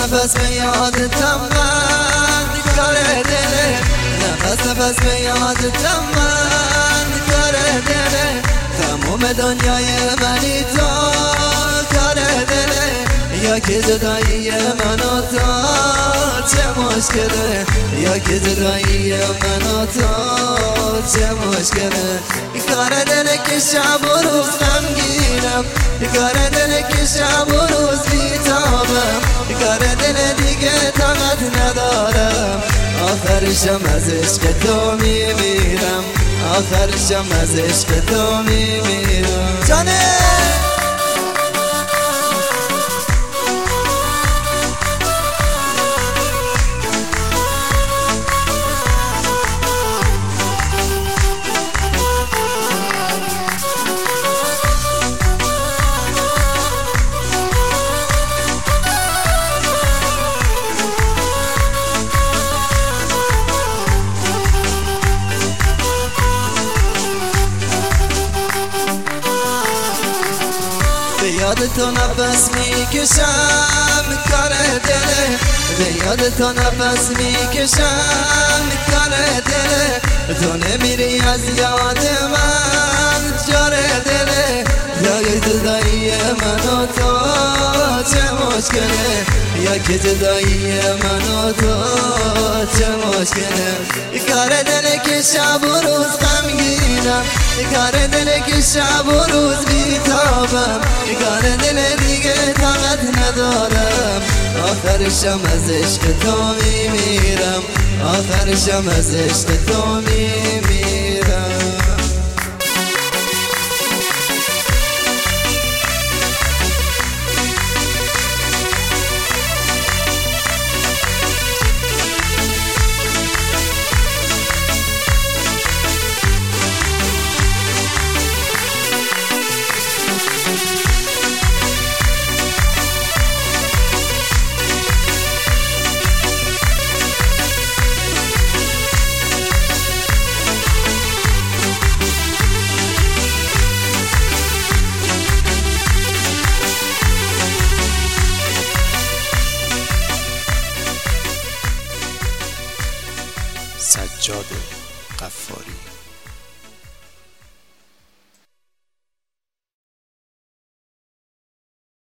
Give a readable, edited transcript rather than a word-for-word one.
نفس به یادتم من کار دله، نفس به یادتم من کار دله، تموم دنیای منی تو کار دله، یا که جدایی من و تو چه مشکله، یا که جدایی من و تو چه مشکله. کار دله که شب و روز غمگینم، کار دله که شب و روز بیتابم، کار دله دیگه طاقت ندارم، آخرشم از عشق تو میمیرم، آخرشم از عشق تو میمیرم. جانه به یاد تو نفس میکشم کار دله، به یاد تو نفس میکشم کار دله، تو نمیری از یاد من جار دله، یا جدایی من و تو چه مشکله، یا که جدایی من و تو چه مشکله. کار دله که شب و روز غمگینم، کار دله که شب و روز بیتابم، کار دل دیگه طاقت ندارم، آخرشم از عشق تو میمیرم، آخرشم از عشق تو میمیرم. سجاد غفاری.